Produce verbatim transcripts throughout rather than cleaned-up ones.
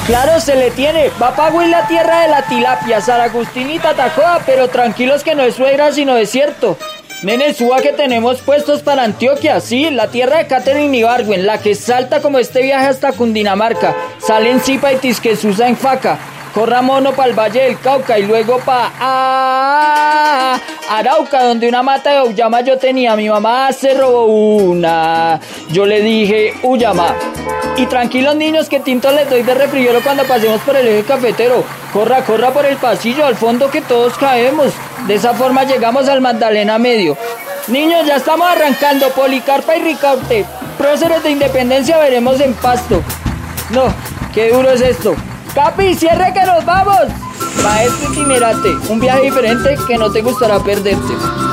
Claro, se le tiene. Va pa' la tierra de la tilapia, San Agustín y Tatacoa, pero tranquilos que no es suegra sino desierto. Nene, suba que tenemos puestos para Antioquia, sí, la tierra de Catherine Ibargüen, la que salta como este viaje hasta Cundinamarca. Sale en Zipa y Tisquesusa en Faca. Corra mono pa'l Valle del Cauca y luego pa' ah, Arauca, donde una mata de auyama yo tenía. Mi mamá se robó una. Yo le dije, uyama. Y tranquilos niños que tinto les doy de refrigerio cuando pasemos por el eje cafetero. Corra, corra por el pasillo, al fondo que todos caemos. De esa forma llegamos al Magdalena Medio. Niños, ya estamos arrancando. Policarpa y Ricaurte. Próceres de Independencia veremos en Pasto. No, qué duro es esto. Capi, cierre que nos vamos. Maestro itinerante, un viaje diferente que no te gustará perderte.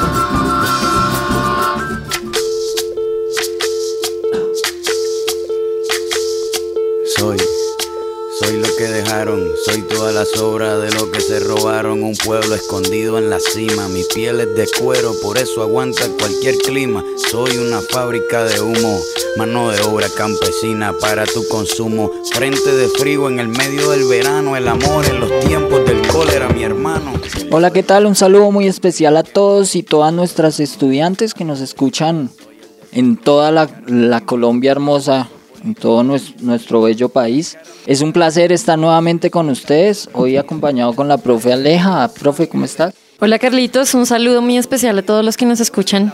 Soy, soy lo que dejaron, soy toda la sobra de lo que se robaron. Un pueblo escondido en la cima, mi piel es de cuero, por eso aguanta cualquier clima. Soy una fábrica de humo, mano de obra campesina para tu consumo. Frente de frío en el medio del verano, el amor en los tiempos del cólera, mi hermano. Hola, ¿qué tal? Un saludo muy especial a todos y todas nuestras estudiantes que nos escuchan en toda la, la Colombia hermosa, en todo nuestro, nuestro bello país. Es un placer estar nuevamente con ustedes, hoy acompañado con la profe Aleja. Profe, ¿cómo estás? Hola Carlitos, un saludo muy especial a todos los que nos escuchan.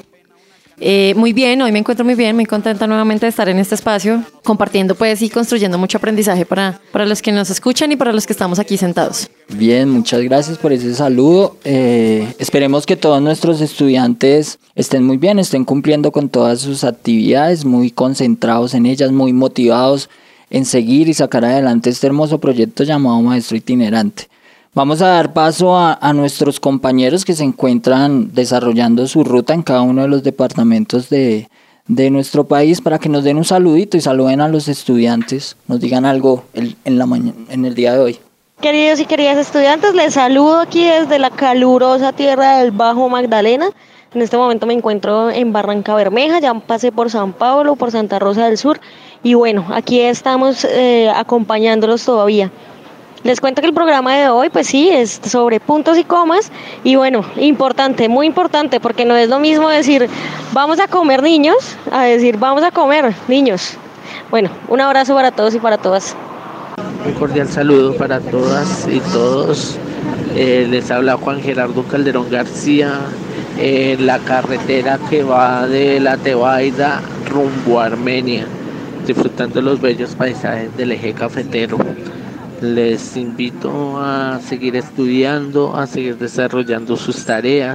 Eh, muy bien, hoy me encuentro muy bien, muy contenta nuevamente de estar en este espacio, compartiendo pues y construyendo mucho aprendizaje para, para los que nos escuchan y para los que estamos aquí sentados. Bien, muchas gracias por ese saludo. Eh, esperemos que todos nuestros estudiantes estén muy bien, estén cumpliendo con todas sus actividades, muy concentrados en ellas, muy motivados en seguir y sacar adelante este hermoso proyecto llamado Maestro Itinerante. Vamos a dar paso a, a nuestros compañeros que se encuentran desarrollando su ruta en cada uno de los departamentos de, de nuestro país para que nos den un saludito y saluden a los estudiantes, nos digan algo el, en, la mañana, en el día de hoy. Queridos y queridas estudiantes, les saludo aquí desde la calurosa tierra del Bajo Magdalena. En este momento me encuentro en Barranca Bermeja, ya pasé por San Pablo, por Santa Rosa del Sur y bueno, aquí estamos eh, acompañándolos todavía. Les cuento que el programa de hoy, pues sí, es sobre puntos y comas y bueno, importante, muy importante, porque no es lo mismo decir vamos a comer niños, a decir vamos a comer niños. Bueno, un abrazo para todos y para todas. Un cordial saludo para todas y todos. Eh, les habla Juan Gerardo Calderón García, en eh, la carretera que va de la Tebaida rumbo a Armenia, disfrutando los bellos paisajes del eje cafetero. Les invito a seguir estudiando, a seguir desarrollando sus tareas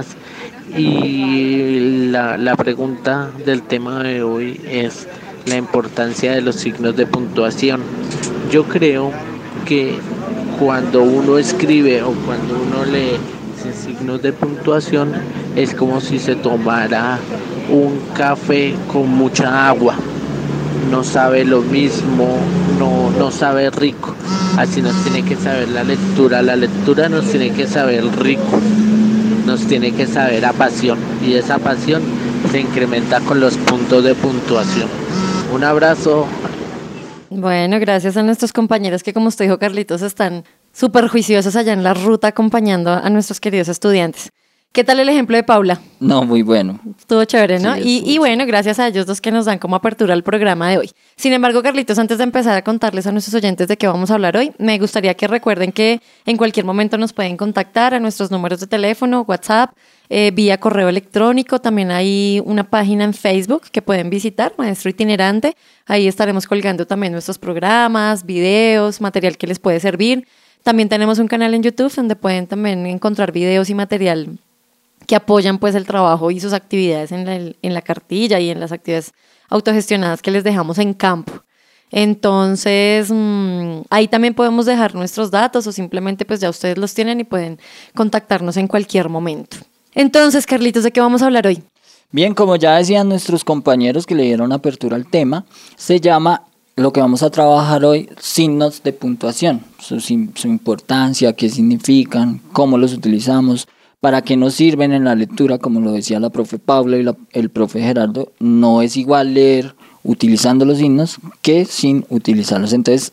y la, la pregunta del tema de hoy es la importancia de los signos de puntuación. Yo creo que cuando uno escribe o cuando uno lee sin signos de puntuación es como si se tomara un café con mucha agua. No sabe lo mismo, no, no sabe rico. Así nos tiene que saber la lectura. La lectura nos tiene que saber rico, nos tiene que saber a pasión. Y esa pasión se incrementa con los puntos de puntuación. Un abrazo. Bueno, gracias a nuestros compañeros que, como usted dijo, Carlitos, están súper juiciosos allá en la ruta acompañando a nuestros queridos estudiantes. ¿Qué tal el ejemplo de Paula? No, muy bueno. Estuvo chévere, ¿no? Sí, y, estuvo y bueno, gracias a ellos dos que nos dan como apertura al programa de hoy. Sin embargo, Carlitos, antes de empezar a contarles a nuestros oyentes de qué vamos a hablar hoy, me gustaría que recuerden que en cualquier momento nos pueden contactar a nuestros números de teléfono, WhatsApp, eh, vía correo electrónico. También hay una página en Facebook que pueden visitar, Maestro Itinerante. Ahí estaremos colgando también nuestros programas, videos, material que les puede servir. También tenemos un canal en YouTube donde pueden también encontrar videos y material que apoyan pues el trabajo y sus actividades en la, en la cartilla y en las actividades autogestionadas que les dejamos en campo. Entonces, mmm, ahí también podemos dejar nuestros datos o simplemente pues ya ustedes los tienen y pueden contactarnos en cualquier momento. Entonces, Carlitos, ¿de qué vamos a hablar hoy? Bien, como ya decían nuestros compañeros que le dieron apertura al tema, se llama lo que vamos a trabajar hoy, signos de puntuación, su, su importancia, qué significan, cómo los utilizamos, para qué nos sirven en la lectura, como lo decía la profe Paula y la, el profe Gerardo. No es igual leer utilizando los signos que sin utilizarlos. Entonces,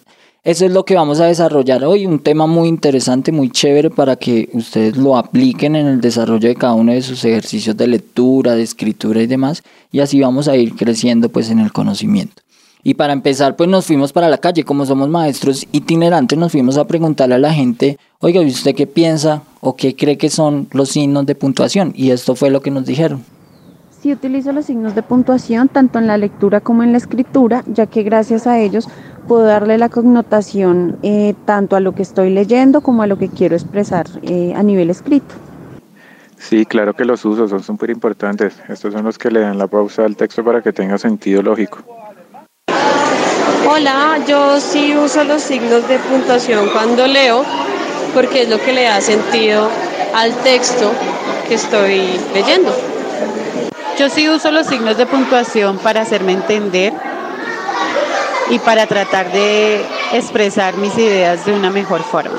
Eso es lo que vamos a desarrollar hoy, un tema muy interesante, muy chévere para que ustedes lo apliquen en el desarrollo de cada uno de sus ejercicios de lectura, de escritura y demás, y así vamos a ir creciendo pues en el conocimiento. Y para empezar pues nos fuimos para la calle, como somos maestros itinerantes, nos fuimos a preguntarle a la gente, oiga, ¿y usted qué piensa o qué cree que son los signos de puntuación? Y esto fue lo que nos dijeron. Sí, utilizo los signos de puntuación tanto en la lectura como en la escritura, ya que gracias a ellos puedo darle la connotación eh, tanto a lo que estoy leyendo como a lo que quiero expresar eh, a nivel escrito. Sí, claro que los uso, son súper importantes. Estos son los que le dan la pausa al texto para que tenga sentido lógico. Hola, yo sí uso los signos de puntuación cuando leo porque es lo que le da sentido al texto que estoy leyendo. Yo sí uso los signos de puntuación para hacerme entender y para tratar de expresar mis ideas de una mejor forma.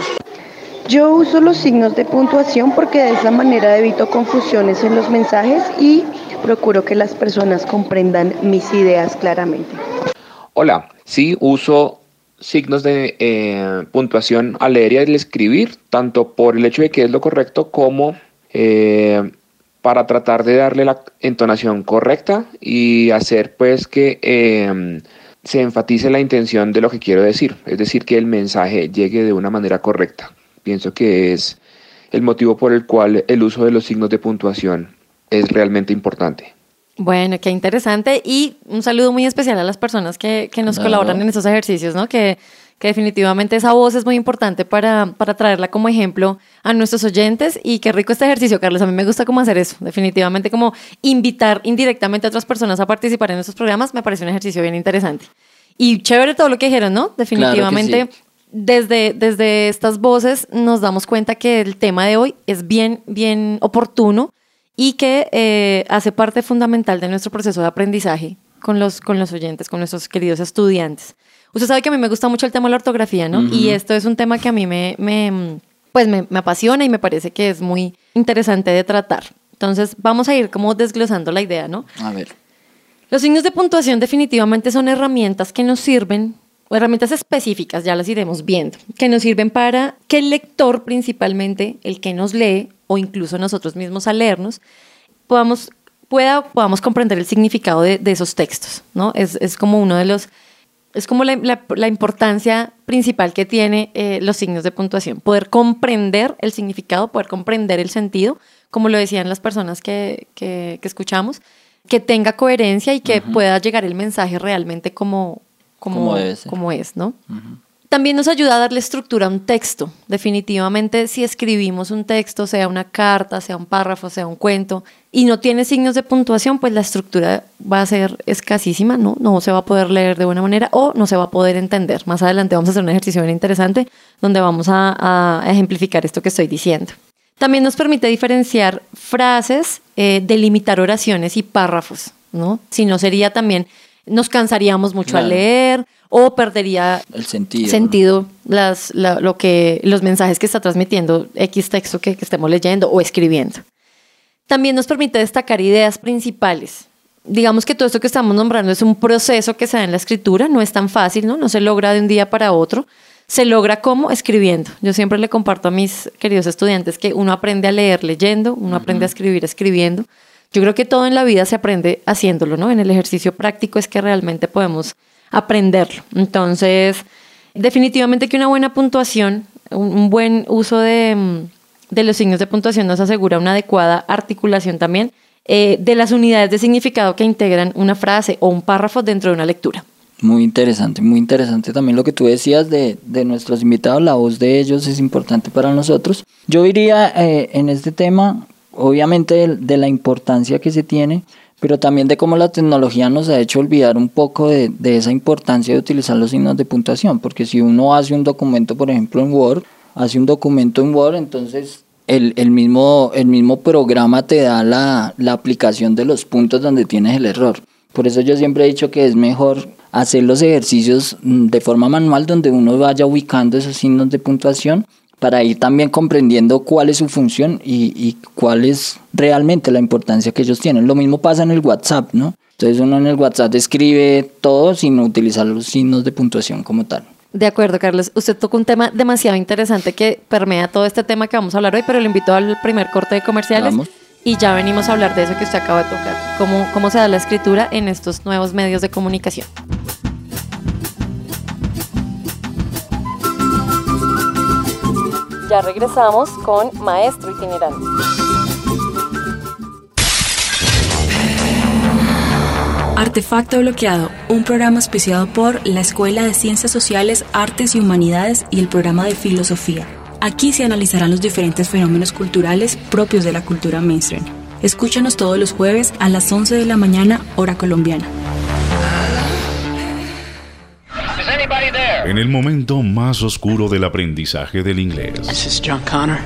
Yo uso los signos de puntuación porque de esa manera evito confusiones en los mensajes y procuro que las personas comprendan mis ideas claramente. Hola, sí uso signos de eh, puntuación al leer y al escribir, tanto por el hecho de que es lo correcto como eh, para tratar de darle la entonación correcta y hacer pues que eh, se enfatice la intención de lo que quiero decir, es decir, que el mensaje llegue de una manera correcta. Pienso que es el motivo por el cual el uso de los signos de puntuación es realmente importante. Bueno, qué interesante, y un saludo muy especial a las personas que, que nos claro. colaboran en esos ejercicios, ¿no? Que, que definitivamente esa voz es muy importante para, para traerla como ejemplo a nuestros oyentes, y qué rico este ejercicio, Carlos. A mí me gusta cómo hacer eso, definitivamente como invitar indirectamente a otras personas a participar en estos programas, me parece un ejercicio bien interesante. Y chévere todo lo que dijeron, ¿no? Definitivamente. Claro que sí. Desde, desde estas voces nos damos cuenta que el tema de hoy es bien, bien oportuno y que eh, hace parte fundamental de nuestro proceso de aprendizaje con los, con los oyentes, con nuestros queridos estudiantes. Usted sabe que a mí me gusta mucho el tema de la ortografía, ¿no? Uh-huh. Y esto es un tema que a mí me, me, pues me, me apasiona y me parece que es muy interesante de tratar. Entonces vamos a ir como desglosando la idea, ¿no? A ver. Los signos de puntuación definitivamente son herramientas que nos sirven, o herramientas específicas, ya las iremos viendo, que nos sirven para que el lector, principalmente el que nos lee, o incluso nosotros mismos al leernos, podamos, pueda, podamos comprender el significado de, de esos textos, ¿no? Es, es como uno de los, es como la, la, la importancia principal que tiene eh, los signos de puntuación, poder comprender el significado, poder comprender el sentido, como lo decían las personas que, que, que escuchamos, que tenga coherencia y que uh-huh. pueda llegar el mensaje realmente como Como, como, como es, ¿no? Uh-huh. También nos ayuda a darle estructura a un texto. Definitivamente, si escribimos un texto, sea una carta, sea un párrafo, sea un cuento, y no tiene signos de puntuación, pues la estructura va a ser escasísima, ¿no? No se va a poder leer de buena manera o no se va a poder entender. Más adelante vamos a hacer un ejercicio bien interesante donde vamos a, a ejemplificar esto que estoy diciendo. También nos permite diferenciar frases, eh, delimitar oraciones y párrafos, ¿no? Si no, sería también... nos cansaríamos mucho claro. al leer o perdería el sentido, sentido las, la, lo que, los mensajes que está transmitiendo X texto que, que estemos leyendo o escribiendo. También nos permite destacar ideas principales. Digamos que todo esto que estamos nombrando es un proceso que se da en la escritura, no es tan fácil, ¿no? No se logra de un día para otro. Se logra ¿cómo? Escribiendo. Yo siempre le comparto a mis queridos estudiantes que uno aprende a leer leyendo, uno uh-huh. aprende a escribir escribiendo. Yo creo que todo en la vida se aprende haciéndolo, ¿no? En el ejercicio práctico es que realmente podemos aprenderlo. Entonces, definitivamente que una buena puntuación, un buen uso de, de los signos de puntuación nos asegura una adecuada articulación también eh, de las unidades de significado que integran una frase o un párrafo dentro de una lectura. Muy interesante, muy interesante también lo que tú decías de, de nuestros invitados, la voz de ellos es importante para nosotros. Yo diría eh, en este tema... obviamente de, de la importancia que se tiene, pero también de cómo la tecnología nos ha hecho olvidar un poco de, de esa importancia de utilizar los signos de puntuación, porque si uno hace un documento, por ejemplo en Word, hace un documento en Word, entonces el, el, mismo, el mismo programa te da la, la aplicación de los puntos donde tienes el error. Por eso yo siempre he dicho que es mejor hacer los ejercicios de forma manual, donde uno vaya ubicando esos signos de puntuación, para ir también comprendiendo cuál es su función y, y cuál es realmente la importancia que ellos tienen. Lo mismo pasa en el WhatsApp, ¿no? Entonces uno en el WhatsApp escribe todo sin utilizar los signos de puntuación como tal. De acuerdo, Carlos. Usted tocó un tema demasiado interesante que permea todo este tema que vamos a hablar hoy, pero le invito al primer corte de comerciales. Vamos. Y ya venimos a hablar de eso que usted acaba de tocar, cómo, cómo se da la escritura en estos nuevos medios de comunicación. Ya regresamos con Maestro Itinerante. Artefacto Bloqueado, un programa auspiciado por la Escuela de Ciencias Sociales, Artes y Humanidades y el programa de Filosofía. Aquí se analizarán los diferentes fenómenos culturales propios de la cultura mainstream. Escúchanos todos los jueves a las once de la mañana, hora colombiana. En el momento más oscuro del aprendizaje del inglés. This is John Connor.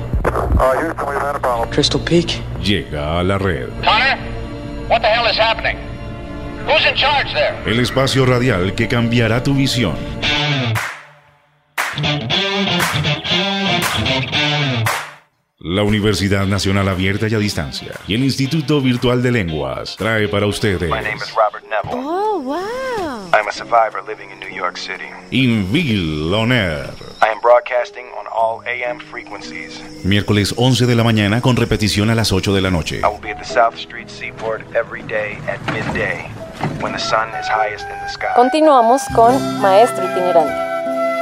Crystal Peak. Llega a la red. Connor, what the hell is happening? Who's in charge there? El espacio radial que cambiará tu visión. La Universidad Nacional Abierta y a Distancia y el Instituto Virtual de Lenguas trae para ustedes My name is Robert Neville. Oh, wow. I'm a survivor living in New York City. Invil On Air. I am broadcasting on all A M frequencies. Miércoles once de la mañana con repetición a las ocho de la noche. I will be at the South Street Seaport every day at midday when the sun is highest in the sky. Continuamos con Maestro Itinerante.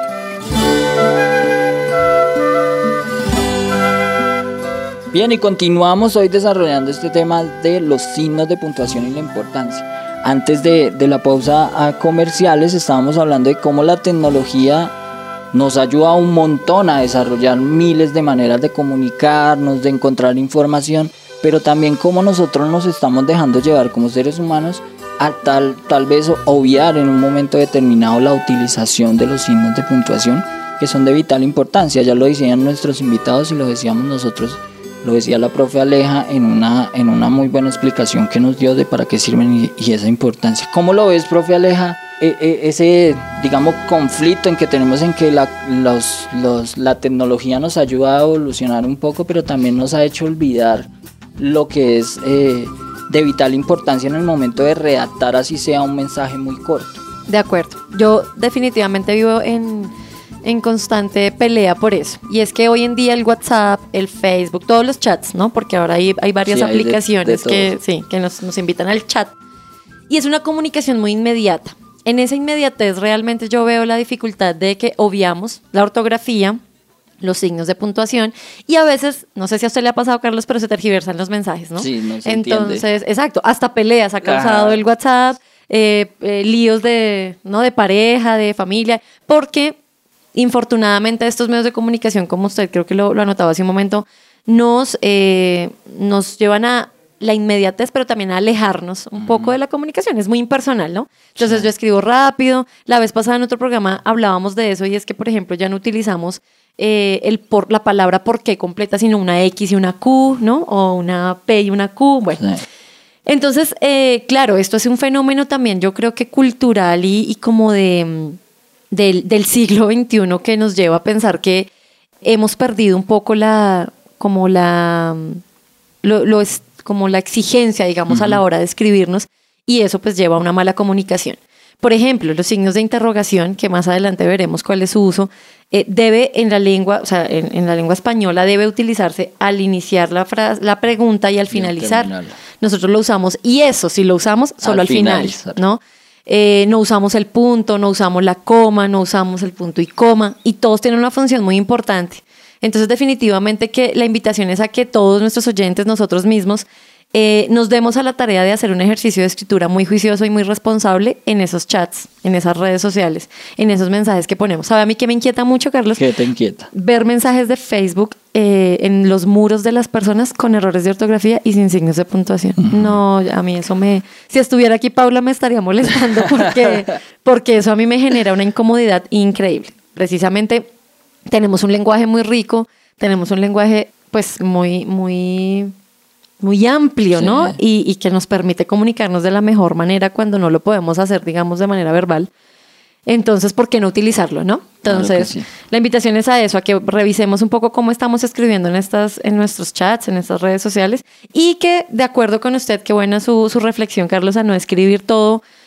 Bien, y continuamos hoy desarrollando este tema de los signos de puntuación y la importancia. Antes de, de la pausa a comerciales estábamos hablando de cómo la tecnología nos ayuda un montón a desarrollar miles de maneras de comunicarnos, de encontrar información, pero también cómo nosotros nos estamos dejando llevar como seres humanos a tal, tal vez obviar en un momento determinado la utilización de los signos de puntuación, que son de vital importancia. Ya lo decían nuestros invitados y lo decíamos nosotros. Lo decía la profe Aleja en una, en una muy buena explicación que nos dio de para qué sirven y, y esa importancia. ¿Cómo lo ves, profe Aleja? E, e, ese, digamos, conflicto en que tenemos en que la, los, los, la tecnología nos ayuda a evolucionar un poco, pero también nos ha hecho olvidar lo que es eh, de vital importancia en el momento de redactar, así sea un mensaje muy corto. De acuerdo. Yo definitivamente vivo en... en constante pelea por eso. Y es que hoy en día el WhatsApp, el Facebook, todos los chats, ¿no? Porque ahora hay, hay varias sí, hay aplicaciones de, de que, sí, que nos, nos invitan al chat. Y es una comunicación muy inmediata. En esa inmediatez realmente yo veo la dificultad de que obviamos la ortografía, los signos de puntuación, y a veces, no sé si a usted le ha pasado, Carlos, pero se tergiversan los mensajes, ¿no? Sí, no se Entonces, entiende. Exacto, hasta peleas ha causado Ajá. el WhatsApp, eh, eh, líos de, ¿no? de pareja, de familia, porque infortunadamente estos medios de comunicación, como usted creo que lo, lo anotaba hace un momento, nos, eh, nos llevan a la inmediatez, pero también a alejarnos un uh-huh. poco de la comunicación. Es muy impersonal, ¿no? Entonces sí. yo escribo rápido. La vez pasada en otro programa hablábamos de eso y es que, por ejemplo, ya no utilizamos eh, el por, la palabra por qué completa, sino una X y una Q, ¿no? O una P y una Q. Bueno. Sí. Entonces, eh, claro, esto es un fenómeno también, yo creo que cultural y, y como de... Del, del siglo veintiuno que nos lleva a pensar que hemos perdido un poco la como la lo, lo es, como la exigencia, digamos, uh-huh. a la hora de escribirnos, y eso pues lleva a una mala comunicación. Por ejemplo, los signos de interrogación, que más adelante veremos cuál es su uso, eh, debe en la lengua, o sea, en, en la lengua española debe utilizarse al iniciar la frase, la pregunta y al finalizar. Nosotros lo usamos, y eso sí lo usamos solo al, al final, ¿no? Eh, no usamos el punto, no usamos la coma, no usamos el punto y coma, y todos tienen una función muy importante. Entonces definitivamente que la invitación es a que todos nuestros oyentes, nosotros mismos, eh, nos demos a la tarea de hacer un ejercicio de escritura muy juicioso y muy responsable en esos chats, en esas redes sociales, en esos mensajes que ponemos. ¿Sabe a mí qué me inquieta mucho, Carlos? ¿Qué te inquieta? Ver mensajes de Facebook eh, en los muros de las personas con errores de ortografía y sin signos de puntuación. Uh-huh. No, a mí eso me... Si estuviera aquí Paula me estaría molestando porque, porque eso a mí me genera una incomodidad increíble. Precisamente tenemos un lenguaje muy rico, tenemos un lenguaje pues muy... muy muy amplio, sí. ¿no? Y, y que nos permite comunicarnos de la mejor manera cuando no lo podemos hacer, digamos, de manera verbal. Entonces, ¿por qué no utilizarlo, no? Entonces, claro sí. la invitación es a eso, a que revisemos un poco cómo estamos escribiendo en estas, en nuestros chats, en estas redes sociales, y que, de acuerdo con usted, qué buena su, su reflexión, Carlos, a no escribir todo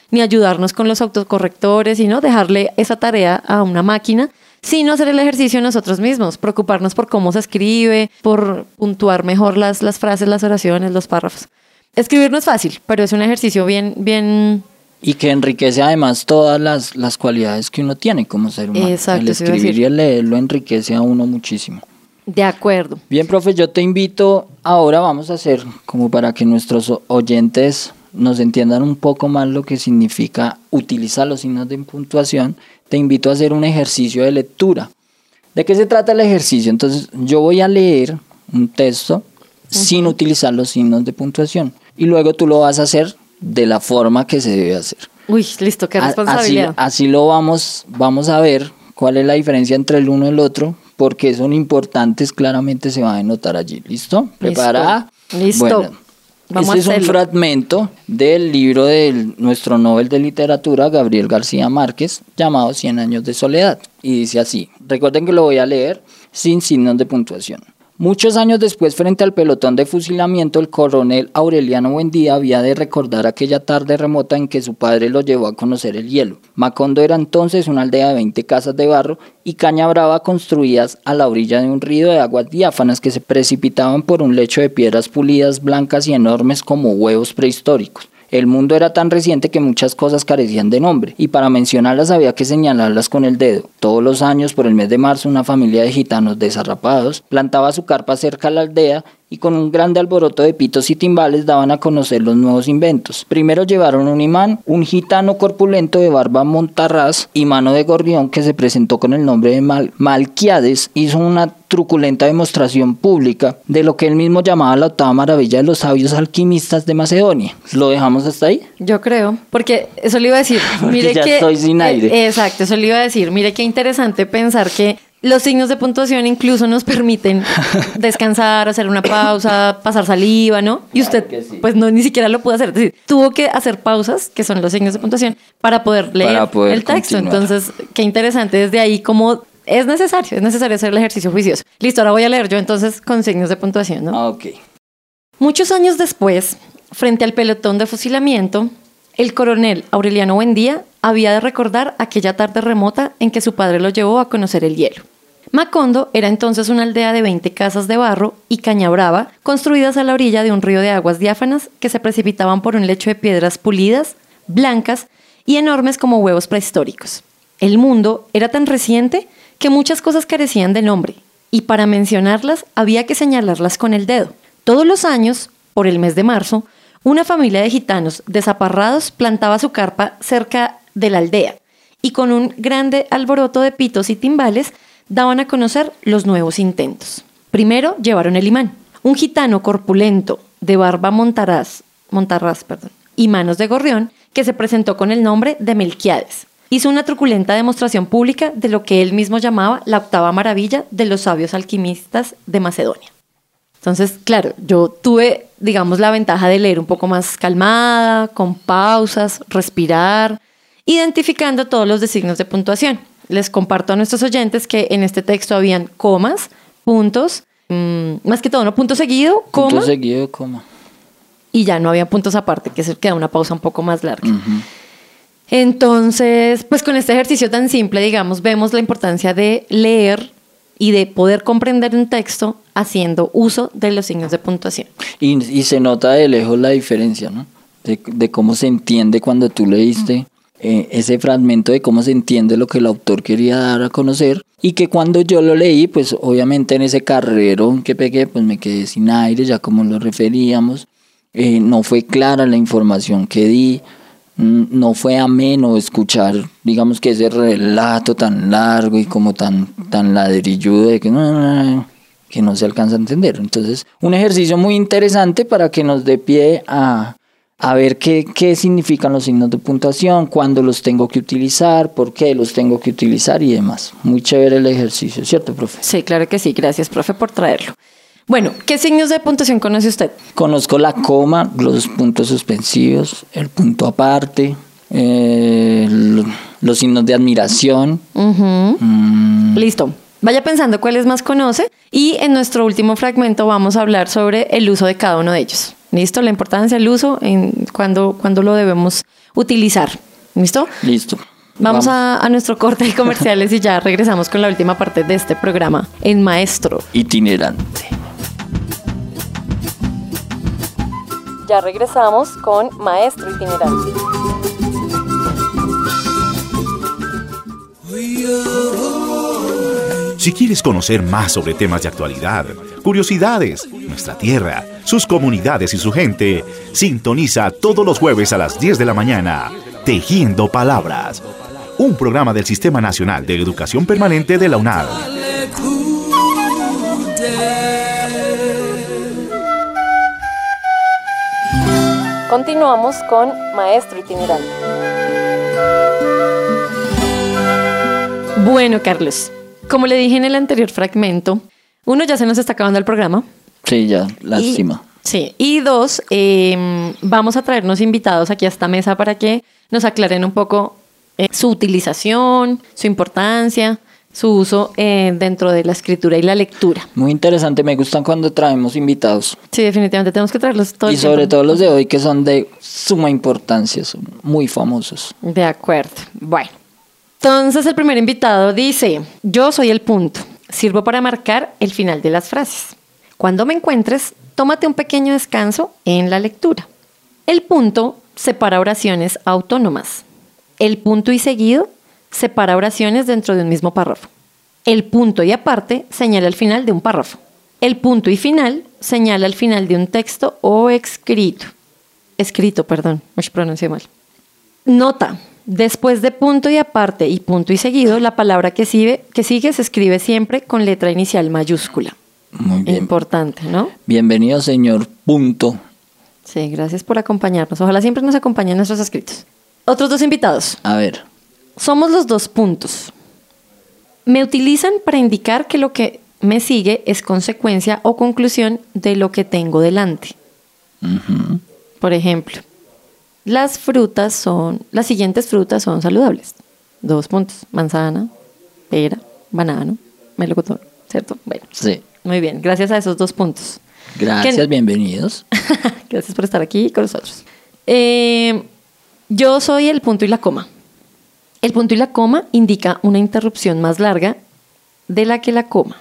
ni ayudarnos con los autocorrectores, y no dejarle esa tarea a una máquina, sino hacer el ejercicio nosotros mismos, preocuparnos por cómo se escribe, por puntuar mejor las, las frases, las oraciones, los párrafos. Escribir no es fácil, pero es un ejercicio bien, bien... Y que enriquece además todas las, las cualidades que uno tiene como ser humano. Exacto, el escribir y el leer lo enriquece a uno muchísimo. De acuerdo. Bien, profe, yo te invito, ahora vamos a hacer, como para que nuestros oyentes nos entiendan un poco más lo que significa utilizar los signos de puntuación, te invito a hacer un ejercicio de lectura. ¿De qué se trata el ejercicio? Entonces, yo voy a leer un texto uh-huh. sin utilizar los signos de puntuación, y luego tú lo vas a hacer de la forma que se debe hacer. Uy, listo, qué responsabilidad. Así, así lo vamos, vamos a ver cuál es la diferencia entre el uno y el otro, porque son importantes, claramente se va a notar allí. ¿Listo? ¿Preparada? Listo. Bueno, vamos este a es un fragmento del libro de nuestro Nobel de Literatura, Gabriel García Márquez, llamado Cien años de soledad. Y dice así, recuerden que lo voy a leer sin signos de puntuación. Muchos años después, frente al pelotón de fusilamiento, el coronel Aureliano Buendía había de recordar aquella tarde remota en que su padre lo llevó a conocer el hielo. Macondo era entonces una aldea de veinte casas de barro y caña brava construidas a la orilla de un río de aguas diáfanas que se precipitaban por un lecho de piedras pulidas, blancas y enormes como huevos prehistóricos. El mundo era tan reciente que muchas cosas carecían de nombre, y para mencionarlas había que señalarlas con el dedo. Todos los años, por el mes de marzo, una familia de gitanos desarrapados plantaba su carpa cerca a la aldea y con un grande alboroto de pitos y timbales daban a conocer los nuevos inventos. Primero llevaron un imán, un gitano corpulento de barba montarraz y mano de gorrión que se presentó con el nombre de Mal Malquiades, hizo una truculenta demostración pública de lo que él mismo llamaba la octava maravilla de los sabios alquimistas de Macedonia. ¿Lo dejamos hasta ahí? Yo creo, porque eso le iba a decir. Porque mire ya que, estoy sin aire. Eh, exacto, eso le iba a decir. Mire qué interesante pensar que los signos de puntuación incluso nos permiten descansar, hacer una pausa, pasar saliva, ¿no? Y usted, claro sí. pues no, ni siquiera lo pudo hacer. Es decir, tuvo que hacer pausas, que son los signos de puntuación, para poder leer para poder el texto. Continuar. Entonces, qué interesante desde ahí cómo es necesario, es necesario hacer el ejercicio juicioso. Listo, ahora voy a leer yo entonces con signos de puntuación, ¿no? Ah, ok. Muchos años después, frente al pelotón de fusilamiento, el coronel Aureliano Buendía había de recordar aquella tarde remota en que su padre lo llevó a conocer el hielo. Macondo era entonces una aldea de veinte casas de barro y caña brava, construidas a la orilla de un río de aguas diáfanas que se precipitaban por un lecho de piedras pulidas, blancas y enormes como huevos prehistóricos. El mundo era tan reciente que muchas cosas carecían de nombre, y para mencionarlas había que señalarlas con el dedo. Todos los años, por el mes de marzo, una familia de gitanos desaparrados plantaba su carpa cerca de la aldea, y con un grande alboroto de pitos y timbales daban a conocer los nuevos intentos. Primero llevaron el imán, un gitano corpulento de barba montarraz, montarraz perdón, y manos de gorrión, que se presentó con el nombre de Melquiades. Hizo una truculenta demostración pública de lo que él mismo llamaba la octava maravilla de los sabios alquimistas de Macedonia. Entonces, claro, yo tuve, digamos, la ventaja de leer un poco más calmada, con pausas, respirar, identificando todos los signos de puntuación. Les comparto a nuestros oyentes que en este texto habían comas, puntos, mmm, más que todo, ¿no? Punto seguido, coma. Punto seguido, coma. Y ya no había puntos aparte, que se queda una pausa un poco más larga. Uh-huh. Entonces, pues con este ejercicio tan simple, digamos, vemos la importancia de leer y de poder comprender un texto haciendo uso de los signos de puntuación. Y, y se nota de lejos la diferencia, ¿no? De, de cómo se entiende cuando tú leíste eh, ese fragmento, de cómo se entiende lo que el autor quería dar a conocer, y que cuando yo lo leí, pues obviamente en ese carrerón que pegué, pues me quedé sin aire, ya como lo referíamos, eh, no fue clara la información que di, no fue ameno escuchar, digamos, que ese relato tan largo y como tan, tan ladrilludo de que no, que no se alcanza a entender. Entonces, un ejercicio muy interesante para que nos dé pie a, a ver qué, qué significan los signos de puntuación, cuándo los tengo que utilizar, por qué los tengo que utilizar y demás. Muy chévere el ejercicio, ¿cierto, profe? Sí, claro que sí. Gracias, profe, por traerlo. Bueno, ¿qué signos de puntuación conoce usted? Conozco la coma, los puntos suspensivos, el punto aparte, eh, los signos de admiración. Uh-huh. Mm. Listo. Vaya pensando cuáles más conoce y en nuestro último fragmento vamos a hablar sobre el uso de cada uno de ellos. ¿Listo? La importancia, el uso, en cuando, cuando lo debemos utilizar. ¿Listo? Listo. Vamos, Vamos. A, a nuestro corte de comerciales y ya regresamos con la última parte de este programa en Maestro Itinerante. Ya regresamos con Maestro Itinerante. Si quieres conocer más sobre temas de actualidad, curiosidades, nuestra tierra, sus comunidades y su gente, sintoniza todos los jueves a las diez de la mañana, Tejiendo Palabras, un programa del Sistema Nacional de Educación Permanente de la UNAD. Continuamos con Maestro Itinerante. Bueno, Carlos, como le dije en el anterior fragmento, uno, ya se nos está acabando el programa. Sí, ya, lástima. Y, sí, y dos, eh, vamos a traernos invitados aquí a esta mesa para que nos aclaren un poco eh, su utilización, su importancia, su uso eh, dentro de la escritura y la lectura. Muy interesante, me gustan cuando traemos invitados. Sí, definitivamente tenemos que traerlos todos. Y sobre todo los de hoy, que son de suma importancia, son muy famosos. De acuerdo. Bueno, entonces el primer invitado dice: yo soy el punto, sirvo para marcar el final de las frases. Cuando me encuentres, tómate un pequeño descanso en la lectura. El punto separa oraciones autónomas. El punto y seguido separa oraciones dentro de un mismo párrafo. El punto y aparte señala el final de un párrafo. El punto y final señala el final de un texto o escrito. Escrito, perdón, me pronuncié mal. Nota: después de punto y aparte y punto y seguido, la palabra que sigue, que sigue se escribe siempre con letra inicial mayúscula. Muy bien. Importante, ¿no? Bienvenido, señor Punto. Sí, gracias por acompañarnos. Ojalá siempre nos acompañen nuestros escritos. Otros dos invitados. A ver. Somos los dos puntos. Me utilizan para indicar que lo que me sigue es consecuencia o conclusión de lo que tengo delante. Uh-huh. Por ejemplo, las frutas son, las siguientes frutas son saludables. Dos puntos: manzana, pera, banano, melocotón, ¿cierto? Bueno, sí. Muy bien, gracias a esos dos puntos. Gracias, ¿Qué? Bienvenidos. Gracias por estar aquí con nosotros. Eh, yo soy el punto y la coma. El punto y la coma indica una interrupción más larga de la que la coma.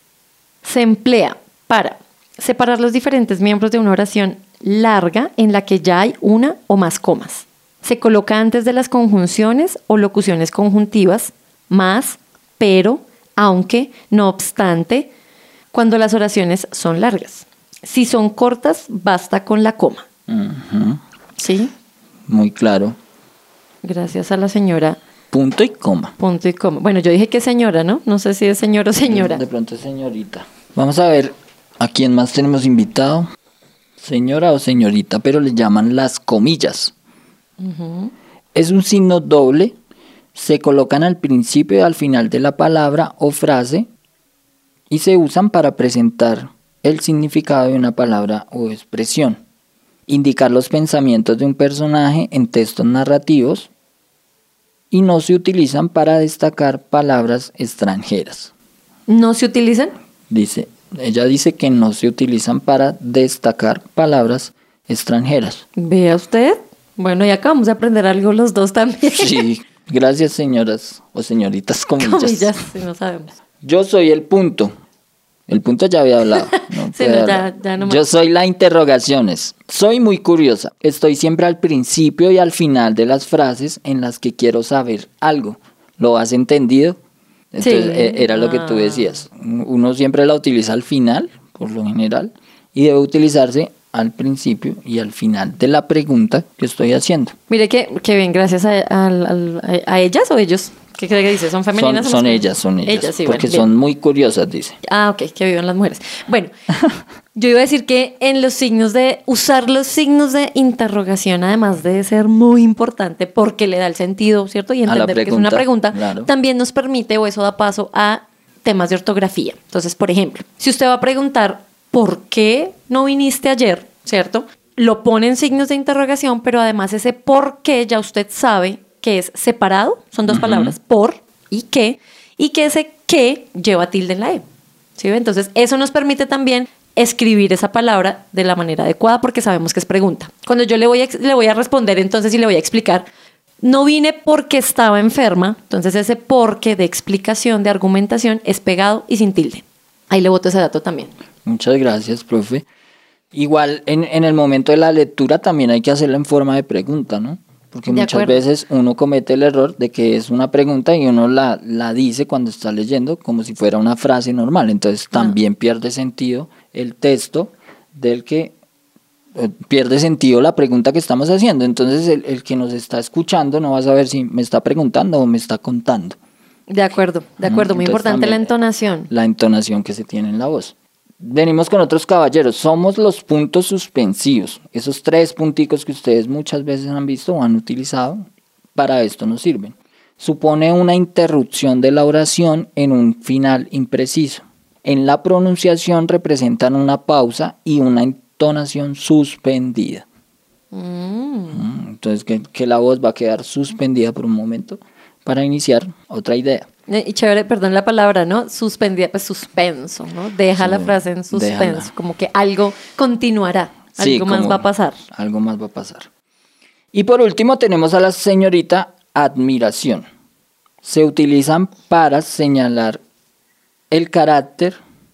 Se emplea para separar los diferentes miembros de una oración larga en la que ya hay una o más comas. Se coloca antes de las conjunciones o locuciones conjuntivas, más, pero, aunque, no obstante, cuando las oraciones son largas. Si son cortas, basta con la coma. Uh-huh. ¿Sí? Muy claro. Gracias a la señora. Punto y coma. Punto y coma. Bueno, yo dije que señora, ¿no? No sé si es señor o señora. De pronto es señorita. Vamos a ver a quién más tenemos invitado. Señora o señorita, pero le llaman las comillas. Uh-huh. Es un signo doble. Se colocan al principio y al final de la palabra o frase y se usan para presentar el significado de una palabra o expresión. Indicar los pensamientos de un personaje en textos narrativos y no se utilizan para destacar palabras extranjeras. ¿No se utilizan? Dice, ella dice que no se utilizan para destacar palabras extranjeras. Vea usted. Bueno, ya acabamos de aprender algo los dos también. Sí, gracias señoras o señoritas comillas. Comillas, si no sabemos. Yo soy el punto. El punto ya había hablado. No sí, no, ya, ya no Yo soy la interrogaciones. Soy muy curiosa. Estoy siempre al principio y al final de las frases en las que quiero saber algo. ¿Lo has entendido? Entonces, sí. eh, era lo que tú decías. Uno siempre la utiliza al final, por lo general, y debe utilizarse al principio y al final de la pregunta que estoy haciendo. Mire que, que bien, gracias a, a, a, a ellas o ellos. ¿Qué cree que dice? ¿Son femeninas? Son, o son ellas, son ellas. Ellas, sí, porque bueno, son muy curiosas, dice. Ah, ok, que vivan las mujeres. Bueno, yo iba a decir que en los signos de, usar los signos de interrogación, además de ser muy importante porque le da el sentido, ¿cierto? Y entender que es una pregunta, claro. También nos permite, o eso da paso a temas de ortografía. Entonces, por ejemplo, si usted va a preguntar, ¿por qué no viniste ayer? ¿Cierto? Lo pone en signos de interrogación, pero además ese por qué ya usted sabe que es separado, son dos uh-huh. palabras, por y qué, y que ese qué lleva tilde en la E. ¿Sí? Entonces, eso nos permite también escribir esa palabra de la manera adecuada porque sabemos que es pregunta. Cuando yo le voy a, le voy a responder entonces y le voy a explicar, no vine porque estaba enferma, entonces ese porque de explicación, de argumentación es pegado y sin tilde. Ahí le boto ese dato también. Muchas gracias, profe. Igual en, en el momento de la lectura también hay que hacerla en forma de pregunta, ¿no? Porque De muchas acuerdo. veces uno comete el error de que es una pregunta y uno la, la dice cuando está leyendo como si fuera una frase normal. Entonces también pierde sentido el texto del que eh, pierde sentido la pregunta que estamos haciendo. Entonces el, el que nos está escuchando no va a saber si me está preguntando o me está contando. De acuerdo, de acuerdo. Muy Entonces, importante la también entonación. La entonación que se tiene en la voz. Venimos con otros caballeros, somos los puntos suspensivos. Esos tres punticos que ustedes muchas veces han visto o han utilizado, para esto nos sirven. Supone una interrupción de la oración en un final impreciso. En la pronunciación representan una pausa y una entonación suspendida. Mm. Entonces que, que la voz va a quedar suspendida por un momento para iniciar otra idea. Eh, Y chévere, perdón la palabra, ¿no? Suspendida, pues suspenso, ¿no? Deja Sí, la frase en suspenso, déjala. como que algo continuará, Sí, algo más como va a pasar. Algo más va a pasar. Y por último tenemos a la señorita admiración. Se utilizan para señalar el carácter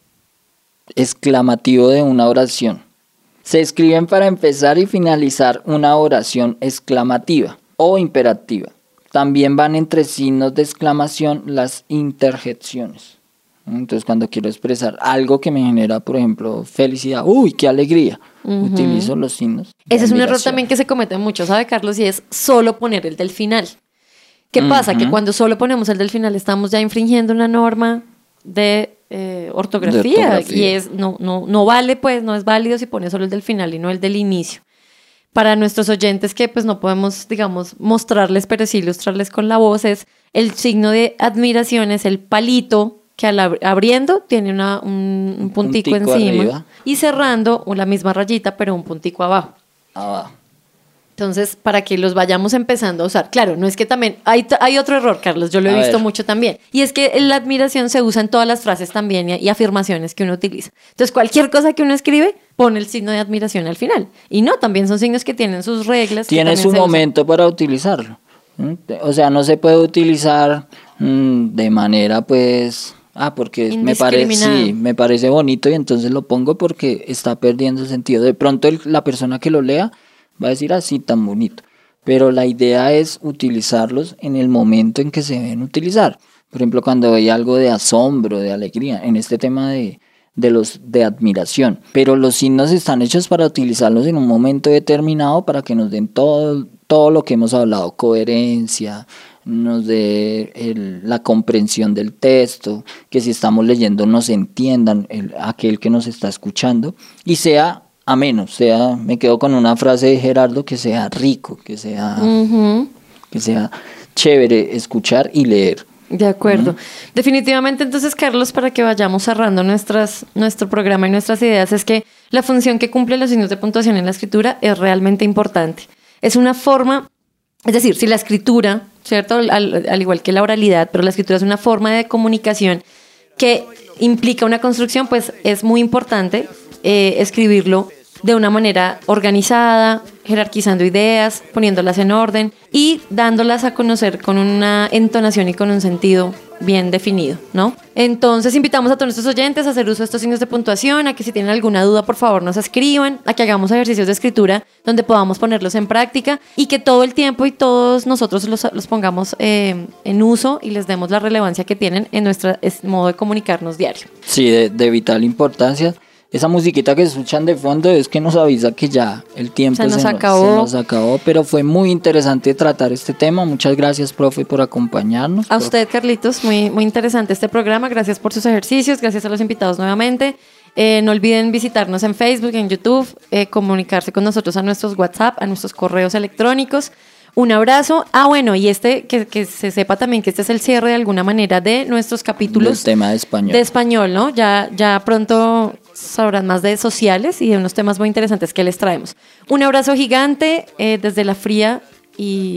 exclamativo de una oración. Se escriben para empezar y finalizar una oración exclamativa o imperativa. También van entre signos de exclamación las interjecciones. Entonces cuando quiero expresar algo que me genera, por ejemplo, felicidad, uy, qué alegría, Ujú. utilizo los signos de Ese es un error admiración. también que se comete mucho, ¿sabe, Carlos? Y es solo poner el del final. ¿Qué pasa? Que Ujú. cuando solo ponemos el del final estamos ya infringiendo una norma de, eh, ortografía, De ortografía. y es no, no, no vale, pues, no es válido si pones solo el del final y no el del inicio. Para nuestros oyentes que pues no podemos, digamos, mostrarles, pero sí ilustrarles con la voz, es el signo de admiración, es el palito que al ab- abriendo tiene una, un, un puntico, puntico encima arriba. y cerrando o la misma rayita, pero un puntico abajo. Abajo. Entonces, para que los vayamos empezando a usar. Claro, no es que también... Hay, t- hay otro error, Carlos, yo lo he A visto ver. mucho también. Y es que la admiración se usa en todas las frases también y, y afirmaciones que uno utiliza. Entonces, cualquier cosa que uno escribe, pone el signo de admiración al final. Y no, también son signos que tienen sus reglas. que Tiene también su se usan. momento para utilizarlo. ¿Mm? O sea, no se puede utilizar mm, de manera pues... Ah, porque me parece, Indiscriminada. sí, me parece bonito y entonces lo pongo porque está perdiendo sentido. De pronto el- la persona que lo lea va a decir así tan bonito. Pero la idea es utilizarlos en el momento en que se deben utilizar. Por ejemplo, cuando hay algo de asombro, de alegría, en este tema de, de los de admiración. Pero los signos están hechos para utilizarlos en un momento determinado para que nos den todo, todo lo que hemos hablado, coherencia, nos dé el- la comprensión del texto, que si estamos leyendo nos entiendan el- aquel que nos está escuchando y sea ameno, sea, me quedo con una frase de Gerardo, que sea rico, que sea, Ujú. que sea chévere escuchar y leer. De acuerdo. Definitivamente, entonces, Carlos, para que vayamos cerrando nuestras, nuestro programa y nuestras ideas, es que la función que cumplen los signos de puntuación en la escritura es realmente importante. Es una forma, es decir, si la escritura, ¿cierto? Al, al igual que la oralidad, pero la escritura es una forma de comunicación que implica una construcción, pues es muy importante eh, escribirlo de una manera organizada, jerarquizando ideas, poniéndolas en orden y dándolas a conocer con una entonación y con un sentido bien definido, ¿no? Entonces invitamos a todos nuestros oyentes a hacer uso de estos signos de puntuación, a que si tienen alguna duda, por favor, nos escriban, a que hagamos ejercicios de escritura donde podamos ponerlos en práctica y que todo el tiempo y todos nosotros los, los pongamos eh, en uso y les demos la relevancia que tienen en nuestro es- modo de comunicarnos diario. Sí, de, de vital importancia. Esa musiquita que escuchan de fondo es que nos avisa que ya el tiempo Se nos se, acabó. se nos acabó, pero fue muy interesante tratar este tema. Muchas gracias, profe, por acompañarnos. A Por- usted, Carlitos, muy, muy interesante este programa. Gracias por sus ejercicios, gracias a los invitados nuevamente. Eh, no olviden visitarnos en Facebook, en YouTube, eh, comunicarse con nosotros a nuestros WhatsApp, a nuestros correos electrónicos. Un abrazo. Ah, bueno, y este, que, que se sepa también que este es el cierre de alguna manera de nuestros capítulos del tema de español. de español, ¿no? Ya, ya pronto sabrán más de sociales y de unos temas muy interesantes que les traemos. Un abrazo gigante eh, desde la fría y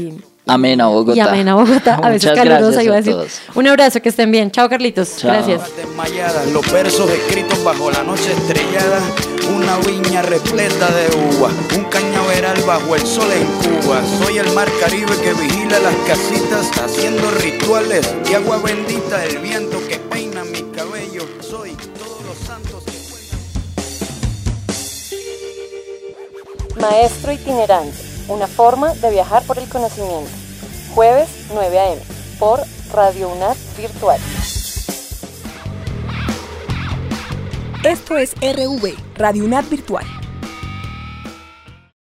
Amén a Bogotá. Y amén a Bogotá. A veces Muchas calurosa, gracias iba a a decir. todos. Un abrazo, que estén bien. Chao, Carlitos. Chao. Gracias. Desmayadas, los versos escritos bajo la noche estrellada, una viña repleta de uva, un cañaveral bajo el sol en Cuba. Soy el mar Caribe que vigila las casitas, haciendo rituales de agua bendita, el viento que peina mi cabello. Soy todos los santos que cuentan. Maestro itinerante, una forma de viajar por el conocimiento. Jueves, nueve a eme, por Radio UNAD Virtual. Esto es R V, Radio UNAD Virtual.